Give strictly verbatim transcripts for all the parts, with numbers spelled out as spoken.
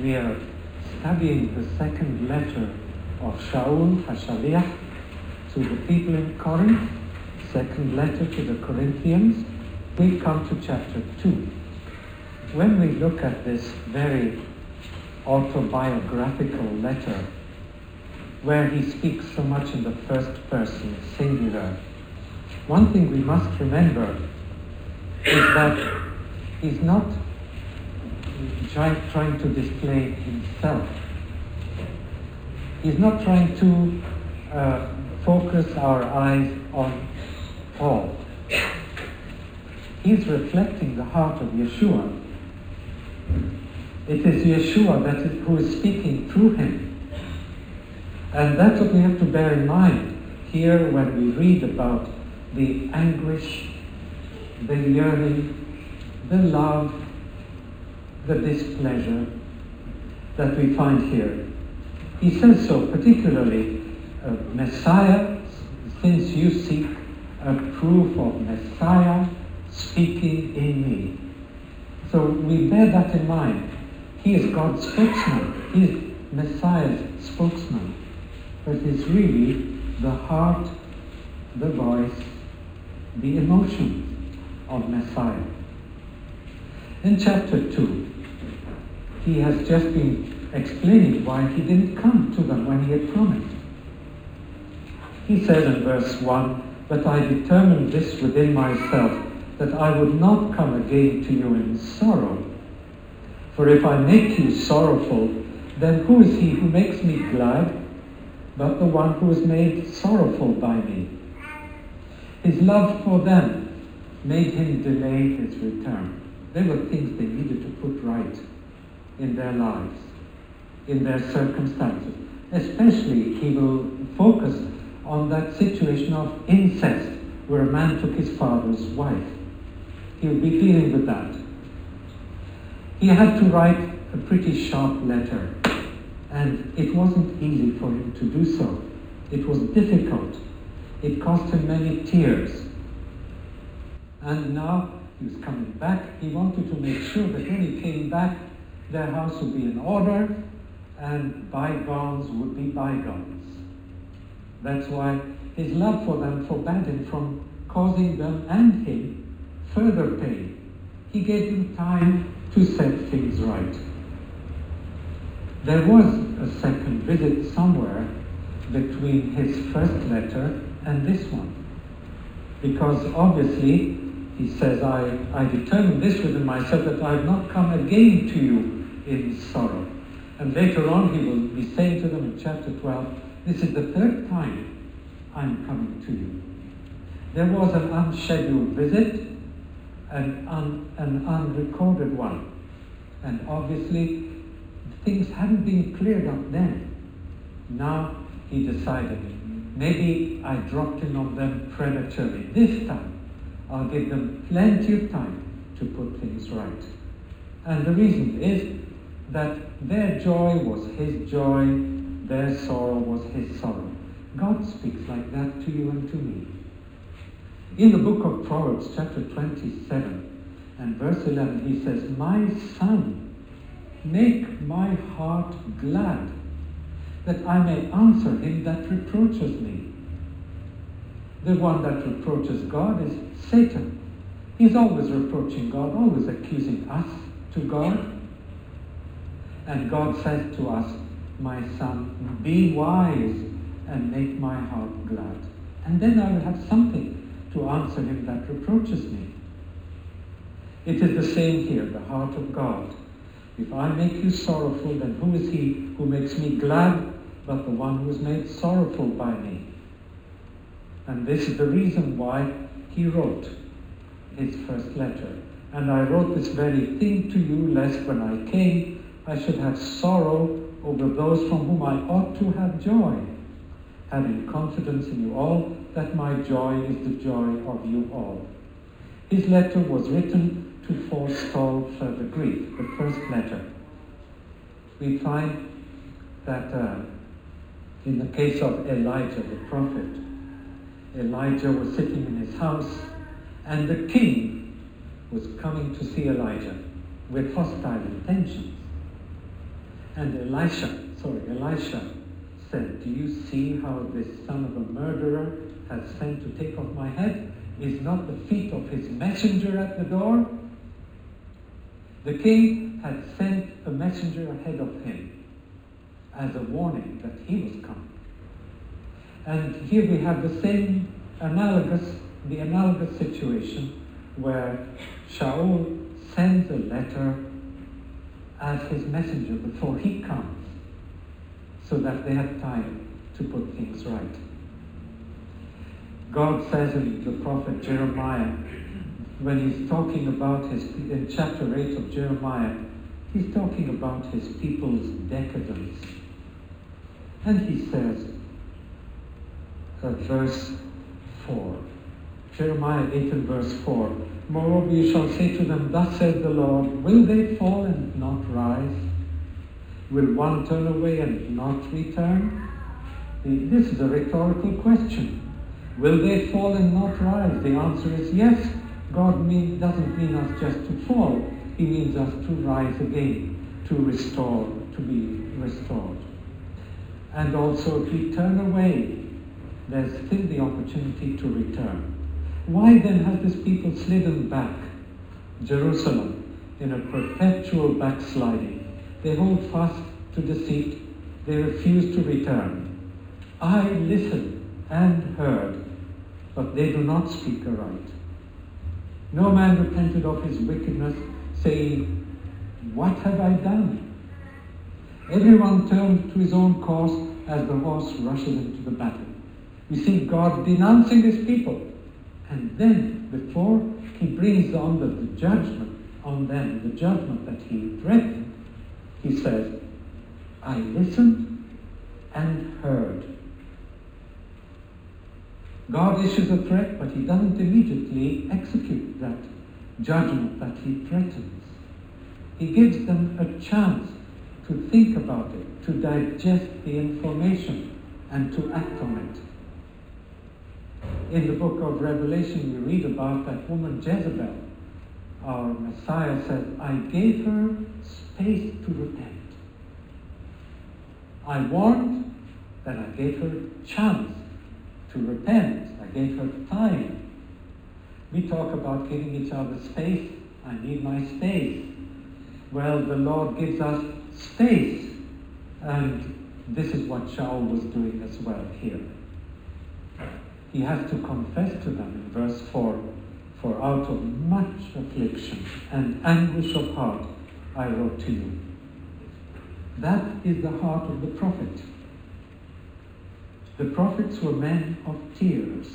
We are studying the second letter of Shaul HaShaliach to the people in Corinth, second letter to the Corinthians. We come to chapter two. When we look at this very autobiographical letter, where he speaks so much in the first person, singular, one thing we must remember is that he's not trying to display himself. He's not trying to uh, focus our eyes on Paul. He's reflecting the heart of Yeshua. It is Yeshua that is, who is speaking through him. And that's what we have to bear in mind here when we read about the anguish, the yearning, the love, the displeasure that we find here. He says so particularly, uh, Messiah, since you seek a proof of Messiah speaking in me. So we bear that in mind. He is God's spokesman. He is Messiah's spokesman. But it's really the heart, the voice, the emotion of Messiah. In chapter two, he has just been explaining why he didn't come to them when he had promised. He says in verse one, "But I determined this within myself, that I would not come again to you in sorrow. For if I make you sorrowful, then who is he who makes me glad, but the one who is made sorrowful by me?" His love for them made him delay his return. There were things they needed to put right in their lives, in their circumstances. Especially, he will focus on that situation of incest, where a man took his father's wife. He will be dealing with that. He had to write a pretty sharp letter, and it wasn't easy for him to do so. It was difficult. It cost him many tears. And now he was coming back. He wanted to make sure that when he came back, their house would be in order and bygones would be bygones. That's why his love for them forbade him from causing them and him further pain. He gave them time to set things right. There was a second visit somewhere between his first letter and this one. Because obviously, he says, I, I determined this within myself, that I have not come again to you in sorrow. And later on he will be saying to them in chapter twelve, this is the third time I'm coming to you. There was an unscheduled visit, and un, an unrecorded one. And obviously things hadn't been cleared up then. Now he decided, maybe I dropped in on them prematurely. This time I'll give them plenty of time to put things right. And the reason is that their joy was his joy, their sorrow was his sorrow. God speaks like that to you and to me. In the book of Proverbs, chapter twenty-seven and verse eleven, he says, "My son, make my heart glad, that I may answer him that reproaches me." The one that reproaches God is Satan. He's always reproaching God, always accusing us to God. And God says to us, "My son, be wise and make my heart glad. And then I will have something to answer him that reproaches me." It is the same here, the heart of God. If I make you sorrowful, then who is he who makes me glad but the one who is made sorrowful by me? And this is the reason why he wrote his first letter. "And I wrote this very thing to you, lest when I came, I should have sorrow over those from whom I ought to have joy, having confidence in you all, that my joy is the joy of you all." His letter was written to forestall further grief, the first letter. We find that uh, in the case of Elijah the prophet, Elijah was sitting in his house, and the king was coming to see Elijah with hostile intentions. And Elisha, sorry, Elisha said, do you see how this son of a murderer has sent to take off my head? Is not the feet of his messenger at the door? The king had sent a messenger ahead of him as a warning that he was coming. And here we have the same analogous, the analogous situation where Shaul sends a letter as his messenger before he comes, so that they have time to put things right. God says in the prophet Jeremiah, when he's talking about his, in chapter eight of Jeremiah, he's talking about his people's decadence. And he says, uh, verse four, Jeremiah eight and verse four, moreover you shall say to them, thus says the Lord, will they fall and not rise? Will one turn away and not return? This is a rhetorical question. Will they fall and not rise? The answer is yes. God mean, doesn't mean us just to fall. He means us to rise again, to restore, to be restored. And also if we turn away, there's still the opportunity to return. Why then has this people slidden back? Jerusalem, in a perpetual backsliding. They hold fast to deceit. They refuse to return. I listened and heard, but they do not speak aright. No man repented of his wickedness, saying, what have I done? Everyone turned to his own course as the horse rushes into the battle. We see God denouncing his people. And then, before he brings on the, the judgment on them, the judgment that he threatened, he says, I listened and heard. God issues a threat, but he doesn't immediately execute that judgment that he threatens. He gives them a chance to think about it, to digest the information, and to act on it. In the book of Revelation, we read about that woman Jezebel. Our Messiah said, I gave her space to repent. I warned, then I gave her a chance to repent. I gave her time. We talk about giving each other space. I need my space. Well, the Lord gives us space. And this is what Shaul was doing as well here. He has to confess to them in verse four, for out of much affliction and anguish of heart I wrote to you. That is the heart of the prophet. The prophets were men of tears.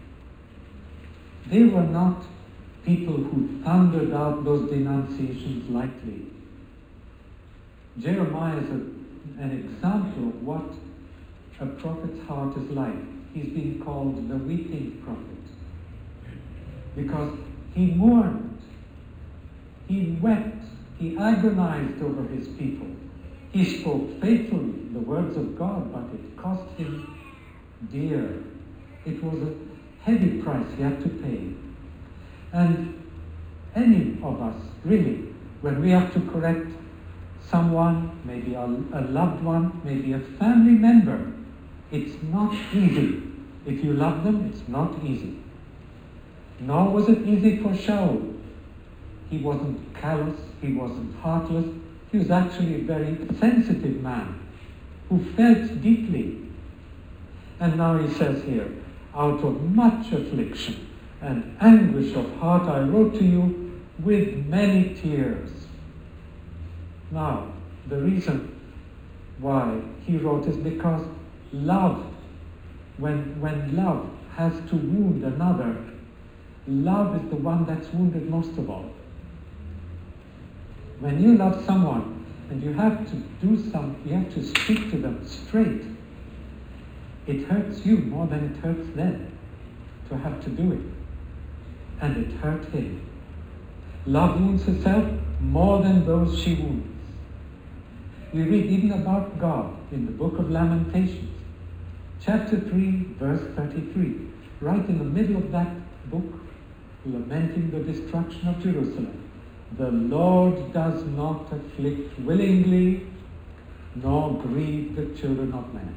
They were not people who thundered out those denunciations lightly. Jeremiah is a, an example of what a prophet's heart is like. He's been called the weeping prophet because he mourned, he wept, he agonized over his people. He spoke faithfully the words of God, but it cost him dear. It was a heavy price he had to pay. And any of us, really, when we have to correct someone, maybe a, a loved one, maybe a family member, it's not easy. If you love them, it's not easy. Nor was it easy for Shaul. He wasn't callous, he wasn't heartless. He was actually a very sensitive man who felt deeply. And now he says here, out of much affliction and anguish of heart I wrote to you with many tears. Now, the reason why he wrote is because love, when, when love has to wound another, love is the one that's wounded most of all. When you love someone and you have to do something, you have to speak to them straight, it hurts you more than it hurts them to have to do it. And it hurt him. Love wounds herself more than those she wounds. We read even about God in the book of Lamentations, chapter three, verse thirty-three, right in the middle of that book, lamenting the destruction of Jerusalem. The Lord does not afflict willingly, nor grieve the children of men.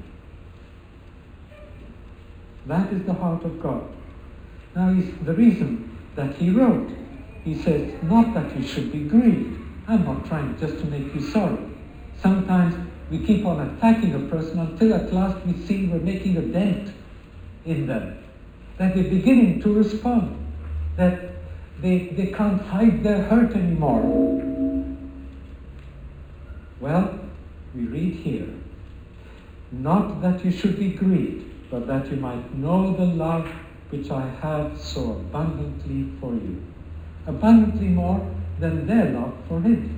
That is the heart of God. Now, he's, the reason that he wrote, he says, not that you should be grieved. I'm not trying just to make you sorry. Sometimes we keep on attacking a person until at last we see we're making a dent in them. That they're beginning to respond. That they, they can't hide their hurt anymore. Well, we read here, not that you should be grieved, but that you might know the love which I have so abundantly for you. Abundantly more than their love for him.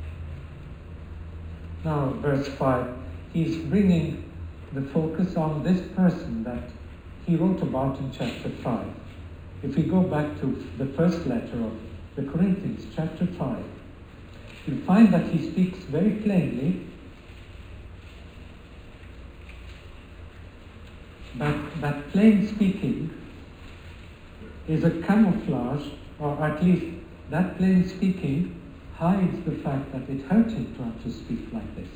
Now, verse five, he's bringing the focus on this person that he wrote about in chapter five. If we go back to the first letter of the Corinthians, chapter five, you'll find that he speaks very plainly. But that plain speaking is a camouflage, or at least that plain speaking hides the fact that it hurt him to have to speak like this.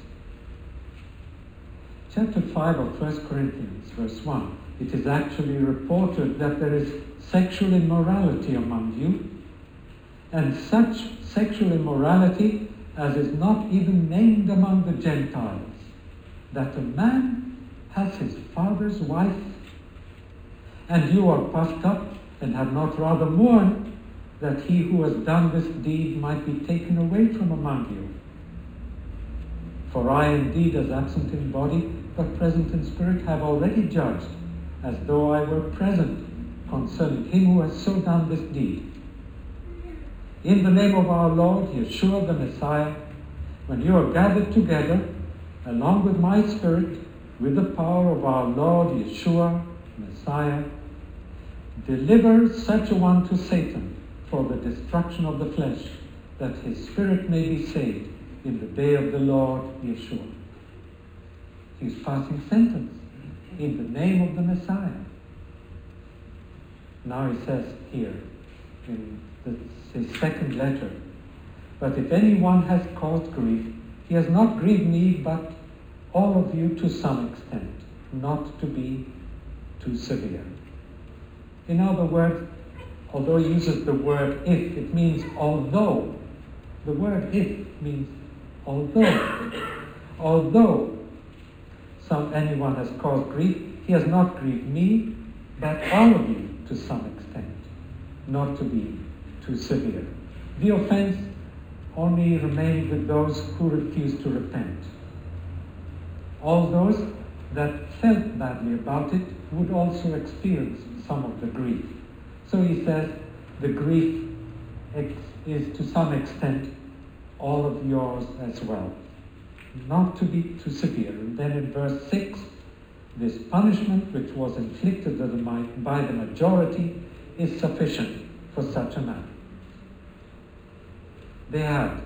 Chapter five of First Corinthians, verse one, it is actually reported that there is sexual immorality among you, and such sexual immorality as is not even named among the Gentiles, that a man has his father's wife, and you are puffed up and have not rather mourned that he who has done this deed might be taken away from among you. For I indeed, as absent in body, but present in spirit, have already judged, as though I were present, concerning him who has so done this deed. In the name of our Lord, Yeshua the Messiah, when you are gathered together, along with my spirit, with the power of our Lord Yeshua, Messiah, deliver such a one to Satan for the destruction of the flesh, that his spirit may be saved in the day of the Lord Yeshua. He's passing sentence in the name of the Messiah. Now he says here in the, his second letter, but if anyone has caused grief, he has not grieved me, but all of you to some extent, not to be too severe. In other words, although he uses the word if, it means although. The word if means although. Although some anyone has caused grief, he has not grieved me, but all of you to some extent, not to be too severe. The offense only remained with those who refused to repent. All those that felt badly about it would also experience some of the grief. So he says the grief ex- is to some extent all of yours as well, not to be too severe. And then in verse six, this punishment which was inflicted by the majority is sufficient for such a man. They had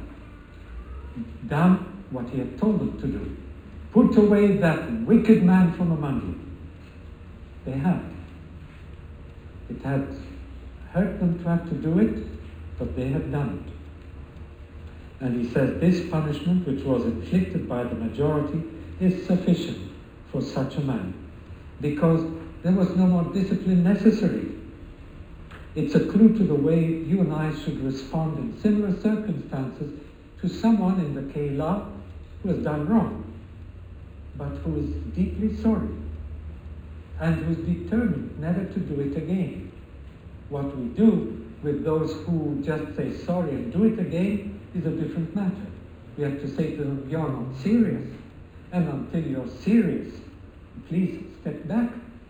done what he had told them to do. Put away that wicked man from among you. They had. It had hurt them to have to do it, but they had done it. And he says this punishment which was inflicted by the majority is sufficient for such a man, because there was no more discipline necessary. It's a clue to the way you and I should respond in similar circumstances to someone in the Keilah who has done wrong, but who is deeply sorry and who is determined never to do it again. What we do with those who just say sorry and do it again is a different matter. We have to say to them, you're not serious, and until you're serious, please step back.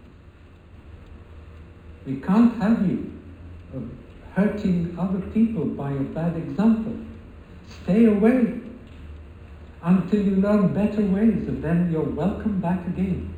We can't have you uh, hurting other people by a bad example. Stay away until you learn better ways, and then you're welcome back again.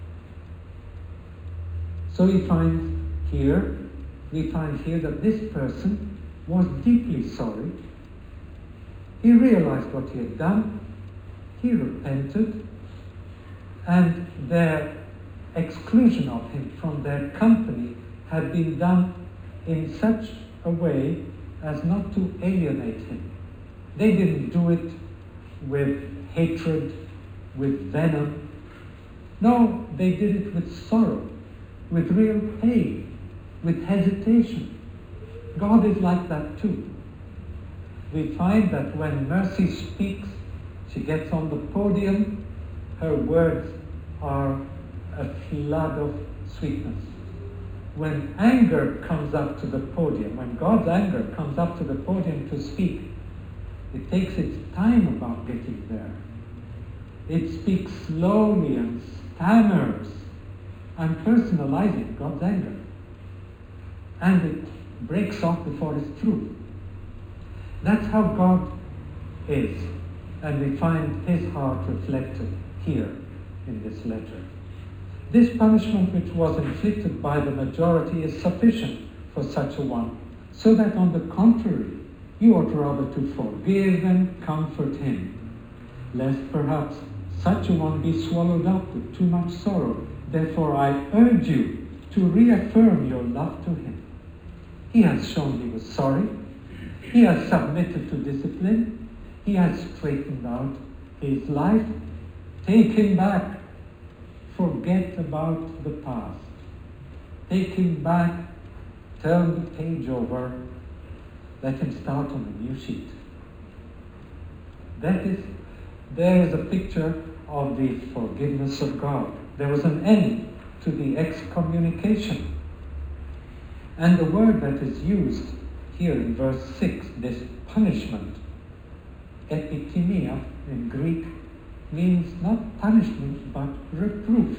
So we find here, we find here that this person was deeply sorry. He realized what he had done. He repented, and their exclusion of him from their company had been done in such a way as not to alienate him. They didn't do it with hatred with venom. No, they did it with sorrow, with real pain, with hesitation. God is like that too. We find that when mercy speaks, she gets on the podium, her words are a flood of sweetness. When anger comes up to the podium, when God's anger comes up to the podium to speak, it takes its time about getting there. It speaks slowly and stammers. I'm personalizing God's anger. And it breaks off before it's through. That's how God is. And we find his heart reflected here in this letter. This punishment which was inflicted by the majority is sufficient for such a one, so that on the contrary, you ought rather to forgive and comfort him, lest perhaps such a one be swallowed up with too much sorrow. Therefore I urge you to reaffirm your love to him. He has shown he was sorry. He has submitted to discipline. He has straightened out his life. Take him back. Forget about the past. Take him back. Turn the page over. Let him start on a new sheet. That is, there is a picture of the forgiveness of God. There was an end to the excommunication. And the word that is used here in verse six, this punishment, epitimia in Greek, means not punishment but reproof.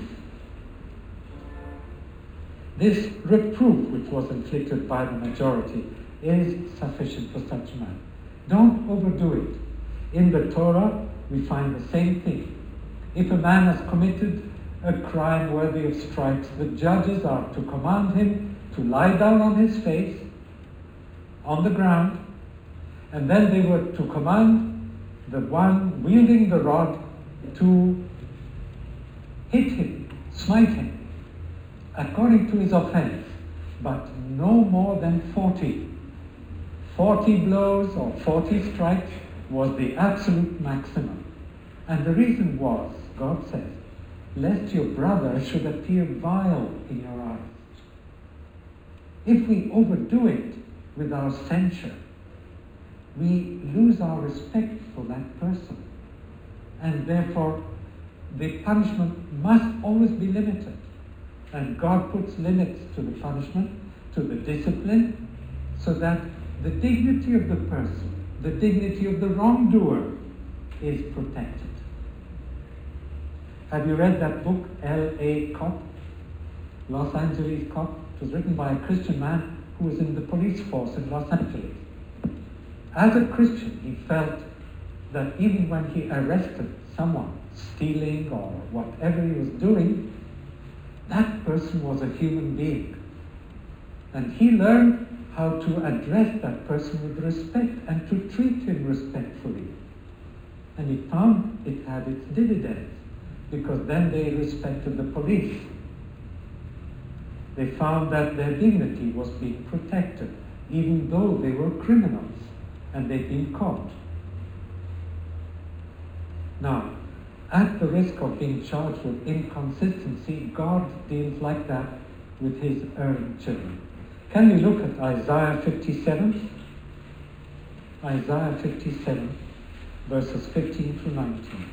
This reproof which was inflicted by the majority is sufficient for such a man. Don't overdo it. In the Torah, we find the same thing. If a man has committed a crime worthy of stripes, the judges are to command him to lie down on his face, on the ground, and then they were to command the one wielding the rod to hit him, smite him, according to his offense, but no more than forty. Forty blows or forty strikes was the absolute maximum. And the reason was, God says, lest your brother should appear vile in your eyes. If we overdo it with our censure, we lose our respect for that person. And therefore, the punishment must always be limited. And God puts limits to the punishment, to the discipline, so that the dignity of the person, the dignity of the wrongdoer is protected. Have you read that book, L A Cop? Los Angeles Cop? It was written by a Christian man who was in the police force in Los Angeles. As a Christian, he felt that even when he arrested someone stealing or whatever he was doing, that person was a human being. And he learned how to address that person with respect and to treat him respectfully. And he found it had its dividends, because then they respected the police. They found that their dignity was being protected, even though they were criminals and they'd been caught. Now, at the risk of being charged with inconsistency, God deals like that with his erring children. Can you look at Isaiah fifty-seven? Isaiah fifty-seven, verses fifteen through nineteen.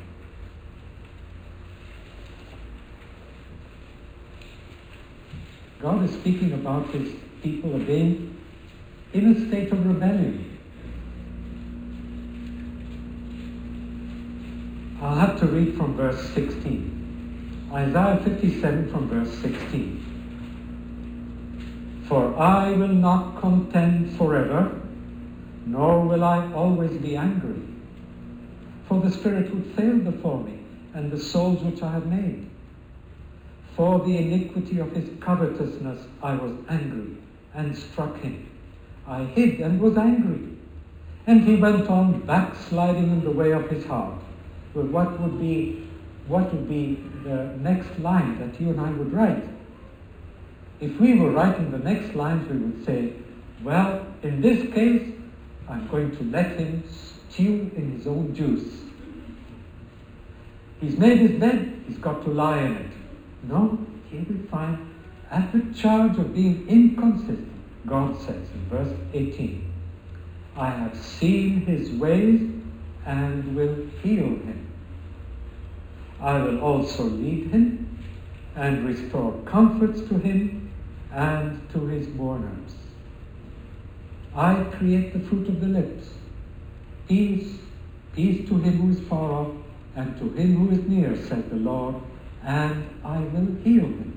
God is speaking about his people being in a state of rebellion. I'll have to read from verse sixteen. Isaiah fifty-seven from verse sixteen. For I will not contend forever, nor will I always be angry. For the Spirit would fail before me, and the souls which I have made. For the iniquity of his covetousness I was angry, and struck him. I hid and was angry. And he went on backsliding in the way of his heart. Well, what would be, what would be the next line that you and I would write? If we were writing the next lines, we would say, well, in this case, I'm going to let him stew in his own juice. He's made his bed, he's got to lie in it. No, here we find at the charge of being inconsistent, God says in verse eighteen, I have seen his ways and will heal him. I will also lead him and restore comforts to him and to his mourners. I create the fruit of the lips. Peace, peace to him who is far off and to him who is near, says the Lord, and I will heal him.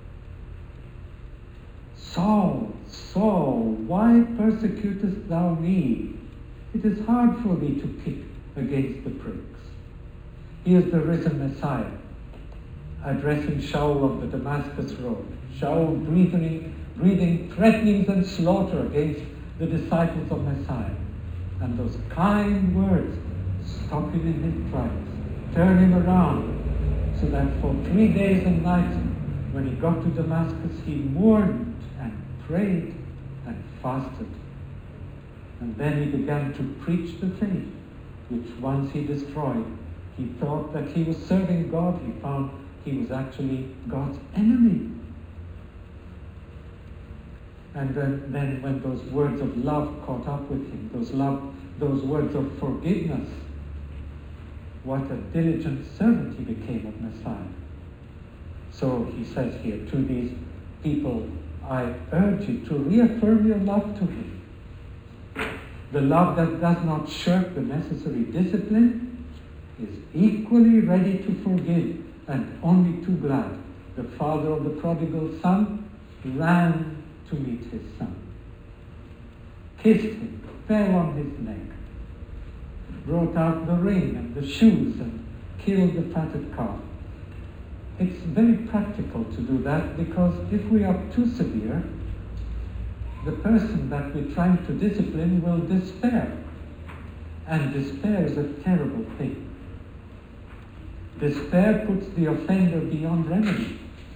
Saul, Saul, why persecutest thou me? It is hard for thee to kick against the pricks. He is the risen Messiah, addressing Shaul on the Damascus road. Shaul breathing, breathing threatenings and slaughter against the disciples of Messiah. And those kind words stop him in his tracks, turn him around, so that for three days and nights, when he got to Damascus, he mourned and prayed and fasted. And then he began to preach the faith, which once he destroyed, he thought that he was serving God. He found he was actually God's enemy. And then, then when those words of love caught up with him, those love, those words of forgiveness, what a diligent servant he became of Messiah. So he says here to these people, I urge you to reaffirm your love to him. The love that does not shirk the necessary discipline is equally ready to forgive and only too glad. The father of the prodigal son ran to meet his son, kissed him, fell on his neck, brought out the ring and the shoes and killed the fatted calf. It's very practical to do that, because if we are too severe, the person that we're trying to discipline will despair. And despair is a terrible thing. Despair puts the offender beyond remedy.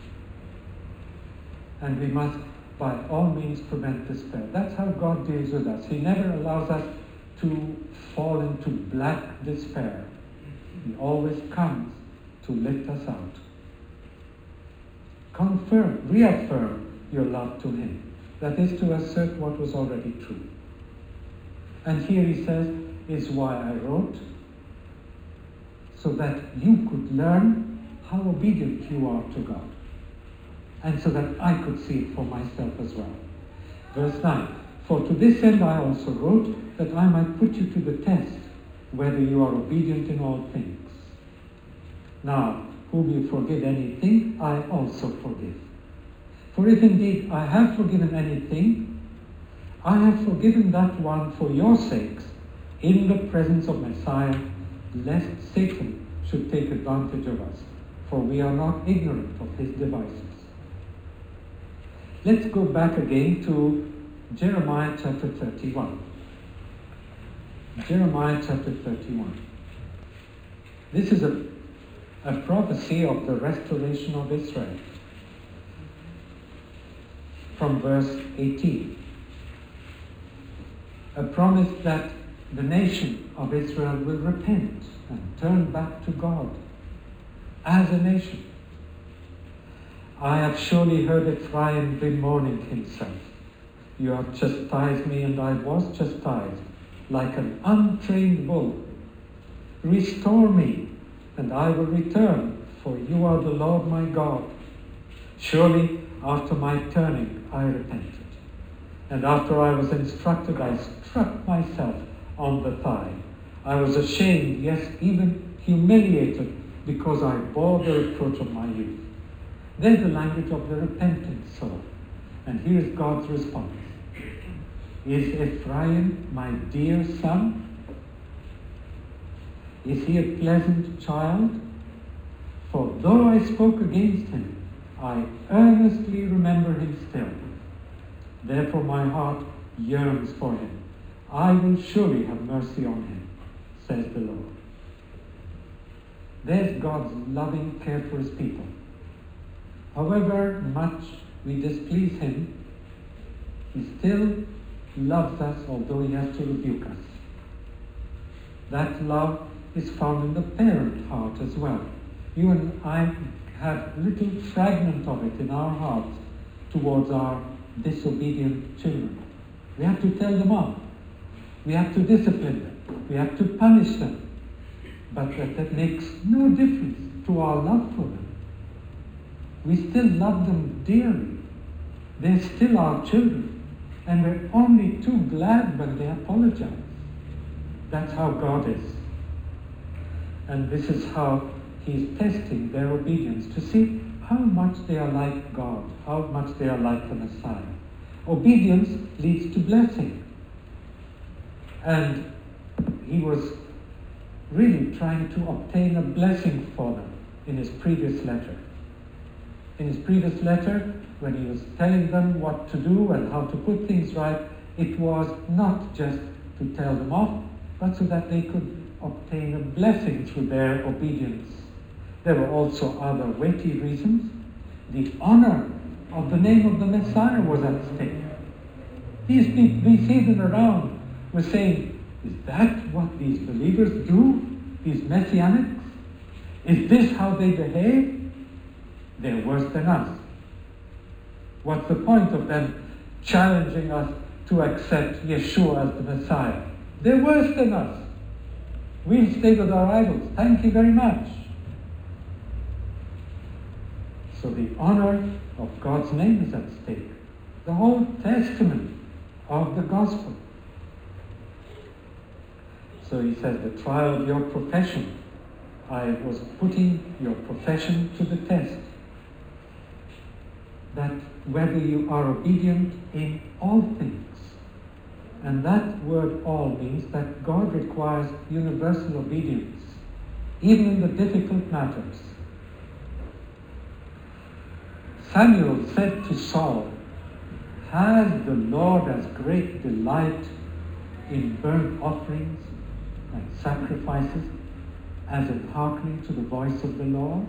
And we must, by all means, prevent despair. That's how God deals with us. He never allows us to fall into black despair. He always comes to lift us out. Confirm, reaffirm your love to him. That is to assert what was already true. And here he says, is why I wrote, so that you could learn how obedient you are to God. And so that I could see it for myself as well. Verse nine, for to this end I also wrote, that I might put you to the test, whether you are obedient in all things. Now, whom you forgive anything, I also forgive. For if indeed I have forgiven anything, I have forgiven that one for your sakes, in the presence of Messiah, lest Satan should take advantage of us, for we are not ignorant of his devices. Let's go back again to Jeremiah chapter thirty-one. Jeremiah chapter thirty-one. This is a, a prophecy of the restoration of Israel. From verse eighteen. A promise that the nation of Israel will repent and turn back to God as a nation. I have surely heard Ephraim bemoaning himself. You have chastised me, and I was chastised, like an untrained bull. Restore me, and I will return, for you are the Lord my God. Surely, after my turning, I repented. And after I was instructed, I struck myself on the thigh. I was ashamed, yes, even humiliated, because I bore the reproach of my youth. There's the language of the repentant soul. And here's God's response. Is Ephraim my dear son? Is he a pleasant child? For though I spoke against him, I earnestly remember him still. Therefore my heart yearns for him. I will surely have mercy on him, says the Lord. There's God's loving care for his people. However much we displease him, he still loves us, although he has to rebuke us. That love is found in the parent heart as well. You and I have little fragment of it in our hearts towards our disobedient children. We have to tell them off. We have to discipline them. We have to punish them. But that, that makes no difference to our love for them. We still love them dearly. They're still our children. And we're only too glad when they apologize. That's how God is. And this is how He's testing their obedience to see how much they are like God, how much they are like the Messiah. Obedience leads to blessing. And He was really trying to obtain a blessing for them in His previous letter. In His previous letter, when He was telling them what to do and how to put things right, it was not just to tell them off, but so that they could obtain a blessing through their obedience. There were also other weighty reasons. The honor of the name of the Messiah was at stake. These people, these heathen around, were saying, is that what these believers do? These messianics? Is this how they behave? They're worse than us. What's the point of them challenging us to accept Yeshua as the Messiah? They're worse than us. We'll stay with our idols. Thank you very much. So the honor of God's name is at stake. The whole testament of the gospel. So he says, the trial of your profession. I was putting your profession to the test. That whether you are obedient in all things. And that word all means that God requires universal obedience, even in the difficult matters. Samuel said to Saul, has the Lord as great delight in burnt offerings and sacrifices as in hearkening to the voice of the Lord?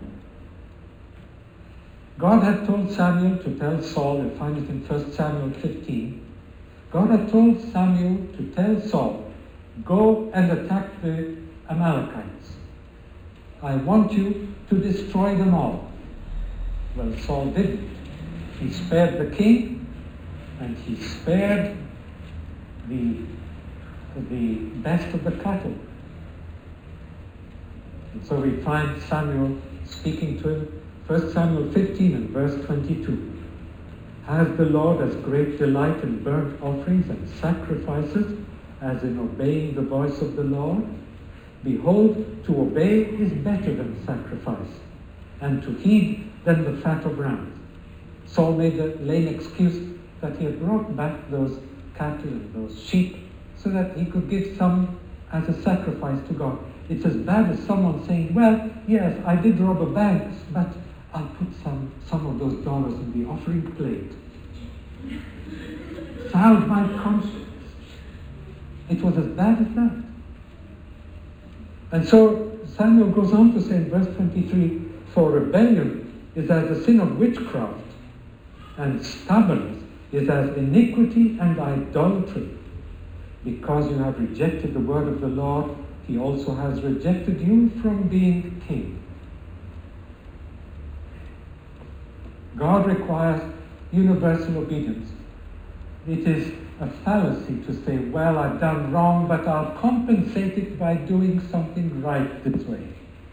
God had told Samuel to tell Saul, we find it in First Samuel fifteen, God had told Samuel to tell Saul, go and attack the Amalekites. I want you to destroy them all. Well, Saul didn't. He spared the king, and he spared the, the best of the cattle. And so we find Samuel speaking to him, First Samuel fifteen and verse twenty-two. Has the Lord as great delight in burnt offerings and sacrifices as in obeying the voice of the Lord? Behold, to obey is better than sacrifice, and to heed than the fat of rams. Saul made a lame excuse that he had brought back those cattle and those sheep so that he could give some as a sacrifice to God. It's as bad as someone saying, well, yes, I did rob a bank, but I'll put some, some of those dollars in the offering plate. Fouled my conscience. It was as bad as that. And so Samuel goes on to say in verse twenty-three, for rebellion is as the sin of witchcraft, and stubbornness is as iniquity and idolatry. Because you have rejected the word of the Lord, he also has rejected you from being king. God requires universal obedience. It is a fallacy to say, well, I've done wrong, but I'll compensate it by doing something right this way.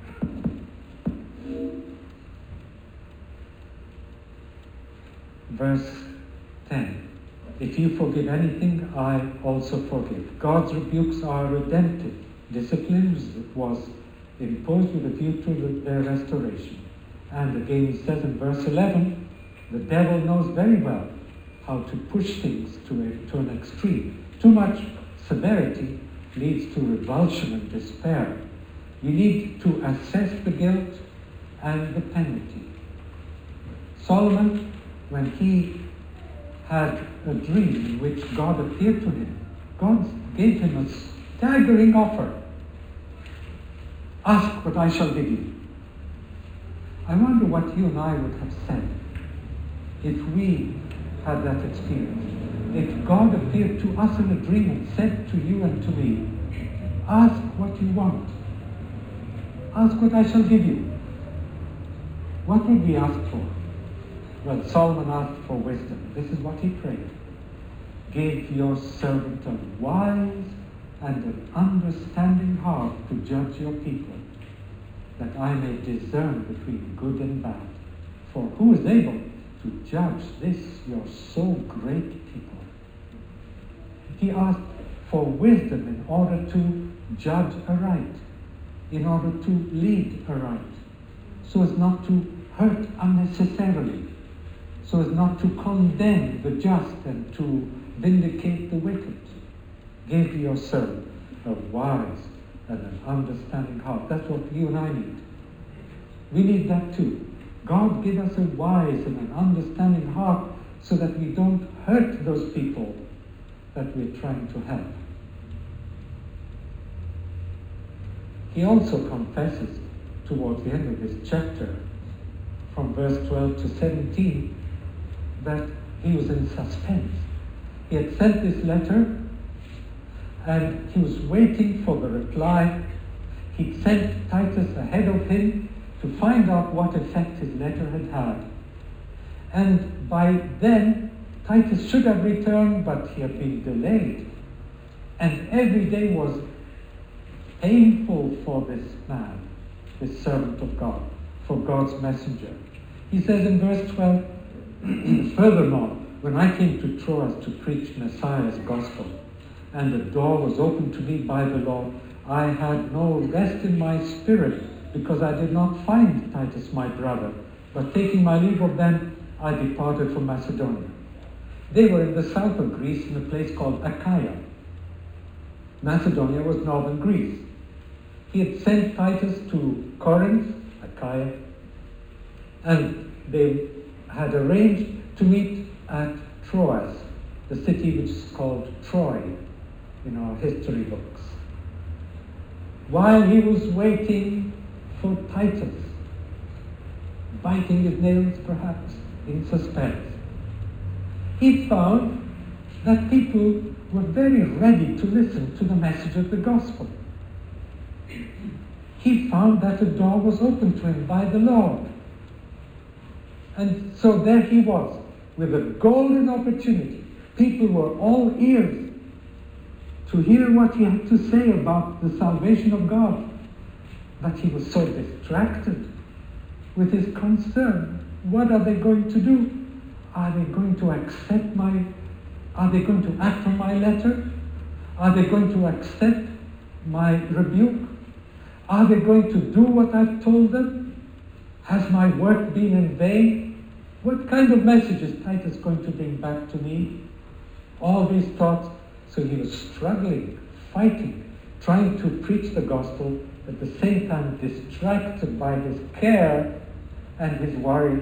Verse ten. If you forgive anything, I also forgive. God's rebukes are redemptive. Discipline was imposed with a view to their restoration. And again he says in verse eleven, the devil knows very well how to push things to, a, to an extreme. Too much severity leads to revulsion and despair. You need to assess the guilt and the penalty. Solomon, when he had a dream in which God appeared to him, God gave him a staggering offer. Ask what I shall give you. I wonder what you and I would have said if we had that experience. If God appeared to us in a dream and said to you and to me, ask what you want, Ask what I shall give you. What would we ask for? Well, Solomon asked for wisdom. This is what he prayed. Give your servant a wise and an understanding heart to judge your people, that I may discern between good and bad. For who is able to judge this, your so great people? He asked for wisdom in order to judge aright, in order to lead aright, so as not to hurt unnecessarily, so as not to condemn the just and to vindicate the wicked. Give your servant a wise and an understanding heart. That's what you and I need. We need that too. God give us a wise and an understanding heart so that we don't hurt those people that we're trying to help. He also confesses towards the end of this chapter, from verse twelve to seventeen, that he was in suspense. He had sent this letter and he was waiting for the reply. He'd sent Titus ahead of him to find out what effect his letter had had. And by then, Titus should have returned, but he had been delayed. And every day was painful for this man, this servant of God, for God's messenger. He says in verse twelve, furthermore, when I came to Troas to preach Messiah's gospel, and the door was opened to me by the Lord, I had no rest in my spirit, because I did not find Titus my brother. But taking my leave of them, I departed for Macedonia. They were in the south of Greece, in a place called Achaia. Macedonia was northern Greece. He had sent Titus to Corinth, Achaia, and they had arranged to meet at Troas, the city which is called Troy in our history books. While he was waiting for Titus, biting his nails perhaps, in suspense, he found that people were very ready to listen to the message of the gospel. He found that a door was opened to him by the Lord. And so there he was, with a golden opportunity. People were all ears to hear what he had to say about the salvation of God. But he was so distracted with his concern. What are they going to do? Are they going to accept my, are they going to act on my letter? Are they going to accept my rebuke? Are they going to do what I've told them? Has my work been in vain? What kind of message is Titus going to bring back to me? All these thoughts. So he was struggling, fighting, trying to preach the gospel, at the same time distracted by his care and his worry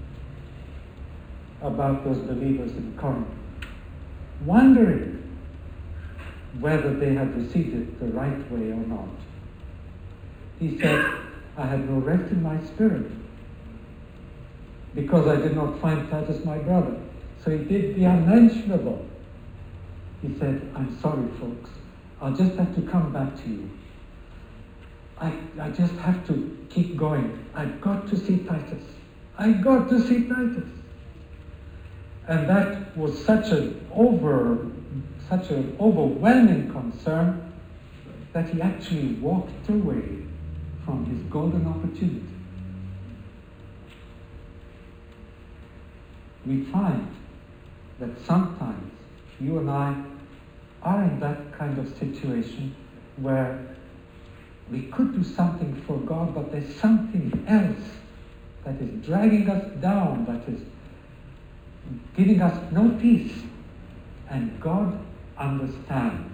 about those believers in Corinth, wondering whether they had received it the right way or not. He said, I had no rest in my spirit because I did not find Titus my brother. So he did the unmentionable. He said, I'm sorry, folks. I'll just have to come back to you. I, I just have to keep going. I've got to see Titus. I've got to see Titus. And that was such an over, such an overwhelming concern that he actually walked away from his golden opportunity. We find that sometimes you and I are in that kind of situation where we could do something for God, but there's something else that is dragging us down, that is giving us no peace. And God understands.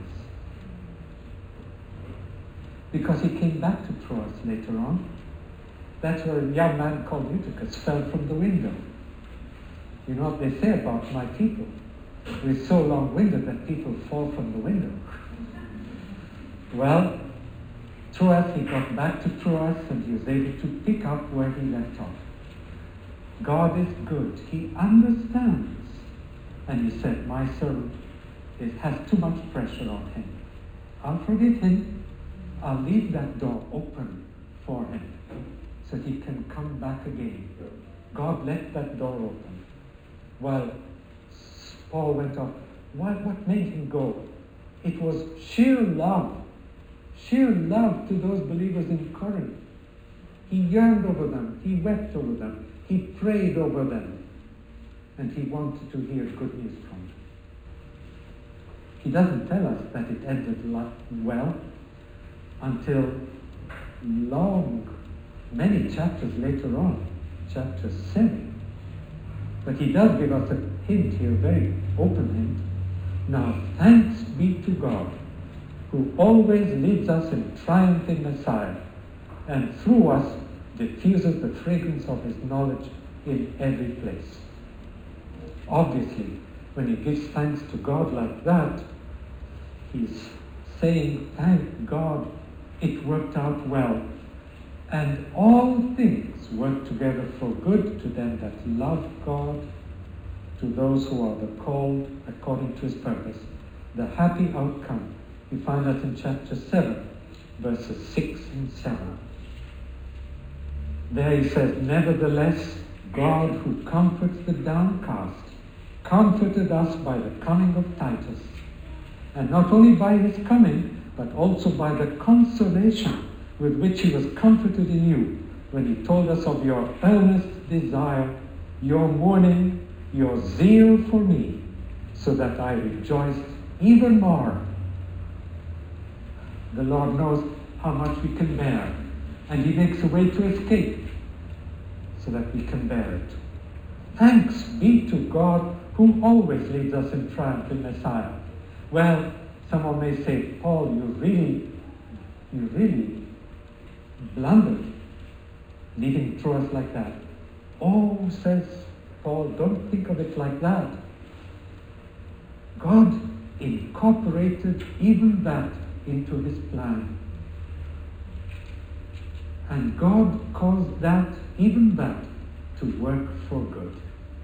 Because he came back to Troas later on. That's where a young man called Eutychus fell from the window. You know what they say about my people? We're so long-winded that people fall from the window. Well, Troas, he got back to Troas and he was able to pick up where he left off. God is good. He understands. And he said, my servant it has too much pressure on him. I'll forgive him. I'll leave that door open for him so he can come back again. God left that door open. Well, Paul went off. What, what made him go? It was sheer love. Sheer love to those believers in Corinth. He yearned over them. He wept over them. He prayed over them. And he wanted to hear good news from them. He doesn't tell us that it ended well until long, many chapters later on, chapter seven. But he does give us a hint here, a very open hint. Now, thanks be to God, who always leads us in triumph in Messiah, and through us diffuses the fragrance of his knowledge in every place. Obviously, when he gives thanks to God like that, he's saying, thank God it worked out well. And all things work together for good to them that love God, to those who are the called according to his purpose. The happy outcome, we find that in chapter seven, verses six and seven. There he says, nevertheless, God who comforts the downcast, comforted us by the coming of Titus. And not only by his coming, but also by the consolation with which he was comforted in you, when he told us of your earnest desire, your mourning, your zeal for me, so that I rejoiced even more. The Lord knows how much we can bear, and he makes a way to escape so that we can bear it. Thanks be to God who always leads us in triumph in Messiah. Well, someone may say, Paul, you really, you really blundered leading through us like that. Oh, says Paul, don't think of it like that. God incorporated even that into his plan. And God caused that, even that, to work for good.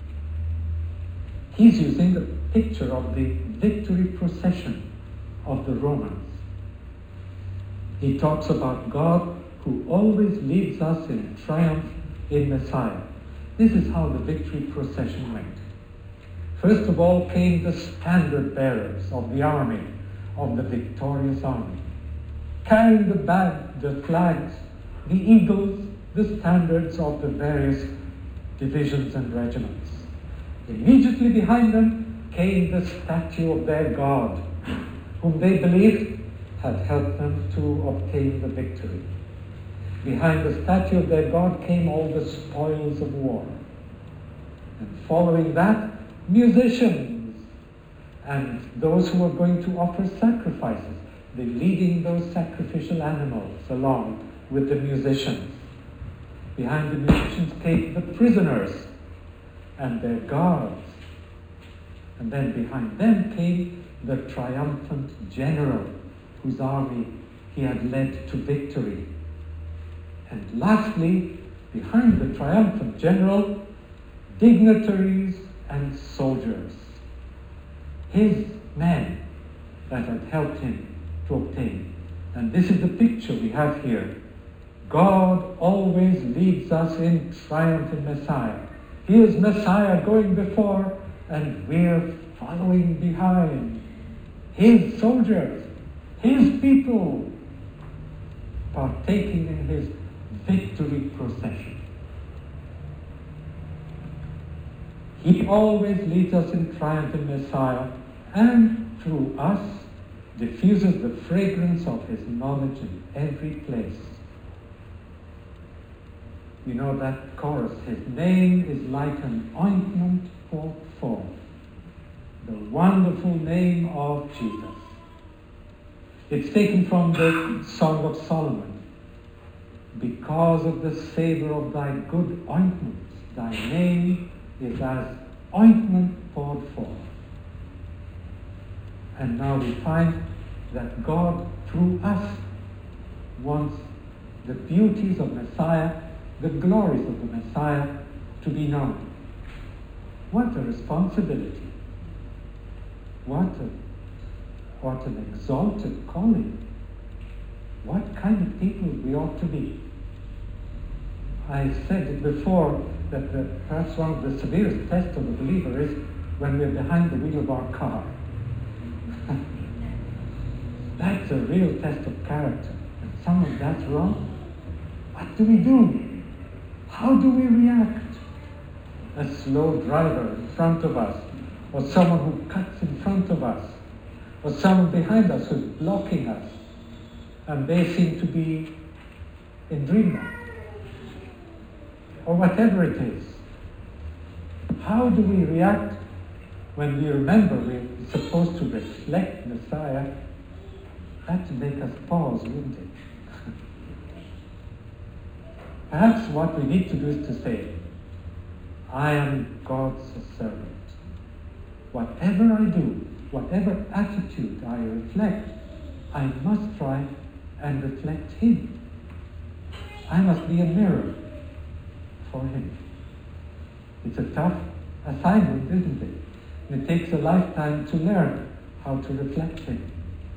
He's using the picture of the victory procession of the Romans. He talks about God who always leads us in triumph in Messiah. This is how the victory procession went. First of all came the standard bearers of the army, of the victorious army, carrying the bag, the flags, the eagles, the standards of the various divisions and regiments. Immediately behind them came the statue of their God, whom they believed had helped them to obtain the victory. Behind the statue of their God came all the spoils of war. And following that, musicians and those who were going to offer sacrifices, they leading those sacrificial animals along with the musicians. Behind the musicians came the prisoners and their guards. And then behind them came the triumphant general whose army he had led to victory. And lastly, behind the triumphant general, dignitaries and soldiers, his men that had helped him to obtain. And this is the picture we have here. God always leads us in triumph in Messiah. Here's Messiah going before, and we're following behind. His soldiers, his people, partaking in his victory procession. He always leads us in triumph in Messiah, and through us diffuses the fragrance of his knowledge in every place. You know that chorus, his name is like an ointment poured forth, the wonderful name of Jesus. It's taken from the Song of Solomon. Because of the savor of thy good ointments, thy name is as ointment poured forth. And now we find that God, through us, wants the beauties of Messiah, the glories of the Messiah, to be known. What a responsibility. What a, what an exalted calling. What kind of people we ought to be. I said it before that the, perhaps one of the severest tests of the believer is when we're behind the wheel of our car. That's a real test of character. And someone that's wrong, what do we do? How do we react? A slow driver in front of us, or someone who cuts in front of us, or someone behind us who's blocking us, and they seem to be in dreamland, or whatever it is. How do we react when we remember we're supposed to reflect Messiah? That would make us pause, wouldn't it? Perhaps what we need to do is to say, I am God's servant. Whatever I do, whatever attitude I reflect, I must try and reflect Him. I must be a mirror for Him. It's a tough assignment, isn't it? And it takes a lifetime to learn how to reflect Him.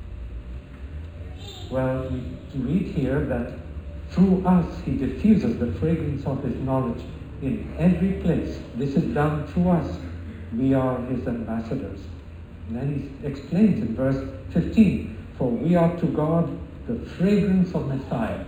Well, we read here that through us He diffuses the fragrance of His knowledge in every place. This is done through us. We are His ambassadors. And then He explains in verse fifteen, for we are to God the fragrance of Messiah,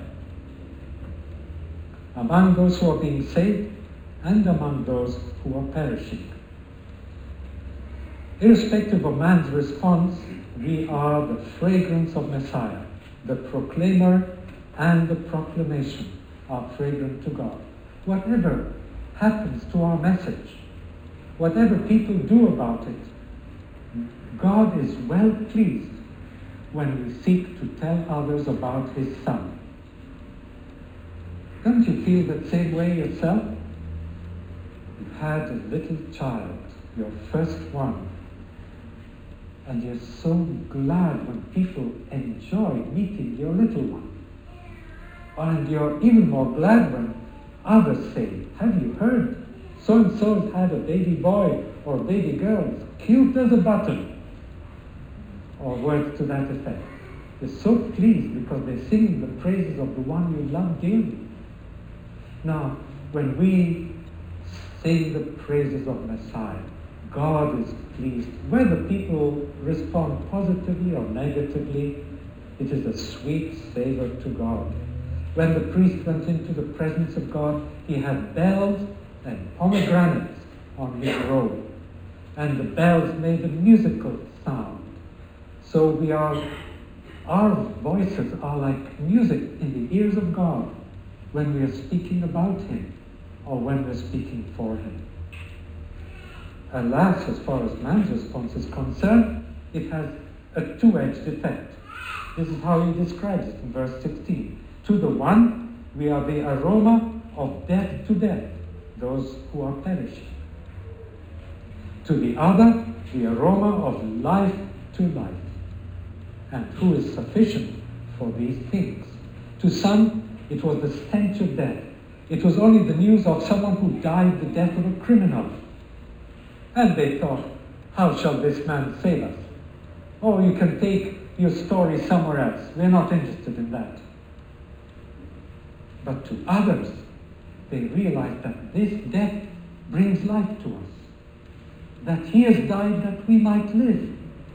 among those who are being saved and among those who are perishing. Irrespective of man's response, we are the fragrance of Messiah. The proclaimer and the proclamation are fragrant to God. Whatever happens to our message, whatever people do about it, God is well pleased when we seek to tell others about His Son. Don't you feel that same way yourself? You've had a little child, your first one, and you're so glad when people enjoy meeting your little one. And you're even more glad when others say, have you heard? So-and-so's had a baby boy or a baby girl, cute as a button. Or words to that effect. You're so pleased because they're singing the praises of the one you love dearly. Now, when we sing the praises of Messiah, God is pleased. Whether people respond positively or negatively, it is a sweet savor to God. When the priest went into the presence of God, he had bells and pomegranates on his robe, and the bells made a musical sound. So we are, our voices are like music in the ears of God when we are speaking about Him or when we're speaking for Him. Alas, as far as man's response is concerned, it has a two-edged effect. This is how he describes it in verse sixteen. To the one, we are the aroma of death to death, those who are perishing. To the other, the aroma of life to life. And who is sufficient for these things? To some, it was the stench of death. It was only the news of someone who died the death of a criminal. And they thought, how shall this man save us? Oh, you can take your story somewhere else. We're not interested in that. But to others, they realized that this death brings life to us. That He has died that we might live.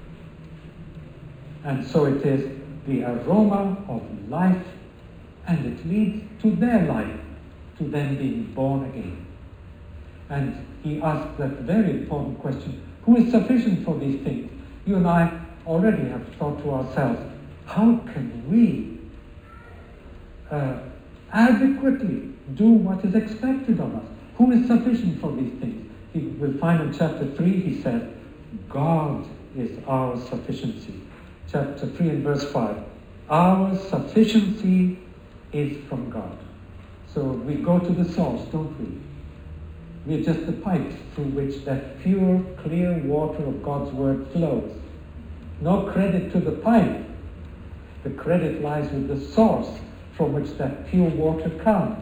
And so it is the aroma of life, and it leads to their life, to them being born again. And he asked that very important question, who is sufficient for these things? You and I already have thought to ourselves, how can we uh, adequately do what is expected of us? Who is sufficient for these things? He will find in chapter three, he said, God is our sufficiency. Chapter three and verse five, our sufficiency is from God. So we go to the source, don't we? We're just the pipes through which that pure, clear water of God's word flows. No credit to the pipe. The credit lies with the source from which that pure water comes.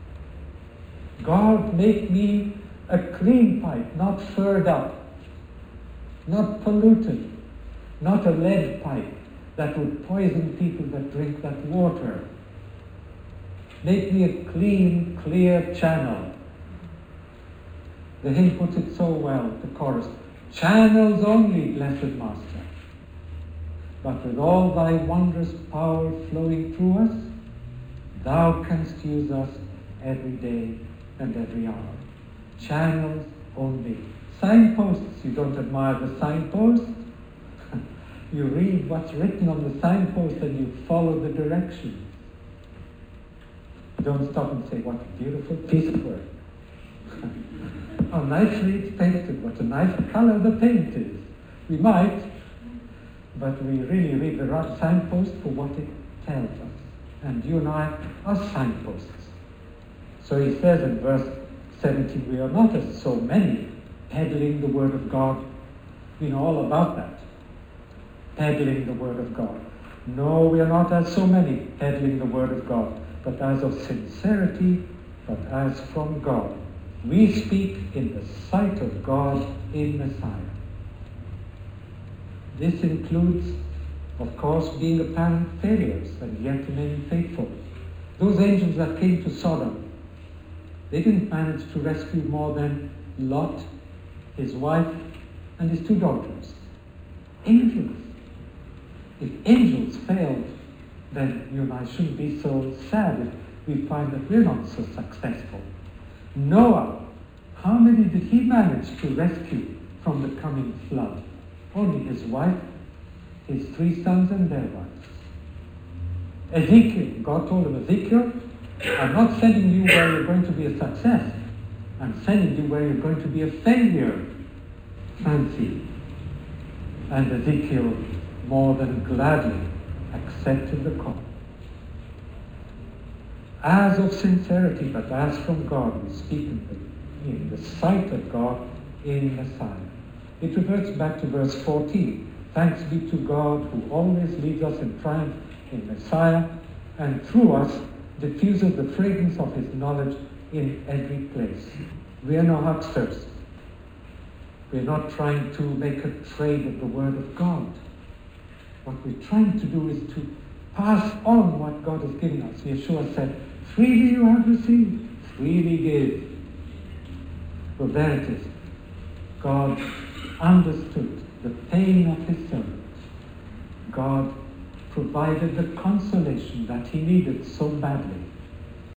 God, make me a clean pipe, not furred up, not polluted, not a lead pipe that would poison people that drink that water. Make me a clean, clear channel. The hymn puts it so well, the chorus. Channels only, blessed Master. But with all thy wondrous power flowing through us, thou canst use us every day and every hour. Channels only. Signposts, you don't admire the signpost? You read what's written on the signpost and you follow the directions. Don't stop and say, what a beautiful piece of work. How nicely it's painted, what a nice color the paint is. We might, but we really read the right signpost for what it tells us. And you and I are signposts. So he says in verse seventeen, we are not as so many peddling the word of God. We know all about that. Peddling the word of God. No, we are not as so many peddling the word of God, but as of sincerity, but as from God. We speak in the sight of God in Messiah. This includes, of course, being apparent failures and yet remaining faithful. Those angels that came to Sodom, they didn't manage to rescue more than Lot, his wife, and his two daughters. Angels. If angels failed, then you and I shouldn't be so sad if we find that we're not so successful. Noah, how many did he manage to rescue from the coming flood? Only his wife, his three sons and their wives. Ezekiel, God told him, Ezekiel, I'm not sending you where you're going to be a success. I'm sending you where you're going to be a failure. Fancy. And Ezekiel more than gladly accepted the call. As of sincerity, but as from God, we speak in the, in the sight of God in Messiah. It reverts back to verse fourteen. Thanks be to God who always leads us in triumph in Messiah, and through us diffuses the fragrance of his knowledge in every place. We are no hucksters. We're not trying to make a trade of the word of God. What we're trying to do is to pass on what God has given us. Yeshua said, freely you have received, freely give. Well, there it is. God understood the pain of his servant. God provided the consolation that he needed so badly.